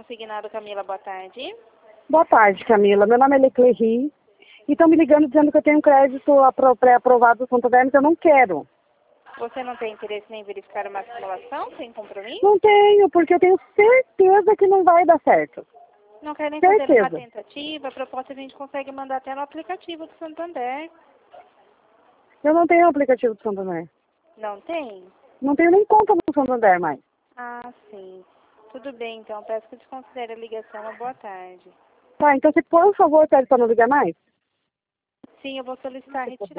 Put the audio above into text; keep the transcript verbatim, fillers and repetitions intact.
consignado, Camila. Boa tarde. Boa tarde, Camila. Meu nome é Leclerc e estão me ligando dizendo que eu tenho um crédito apro- pré-aprovado do Santander, mas eu não quero. Você não tem interesse em verificar uma simulação sem compromisso? Não tenho, porque eu tenho certeza que não vai dar certo. Não quer nem fazer uma Certeza. tentativa? A proposta a gente consegue mandar até no aplicativo do Santander. Eu não tenho aplicativo do Santander. Não tem? Não tenho nem conta no Santander mais. Ah, sim. Tudo bem, então. Peço que desconsidere a ligação. Uma boa tarde. Tá, então você, por favor, pede para não ligar mais? Sim, eu vou solicitar a retirada.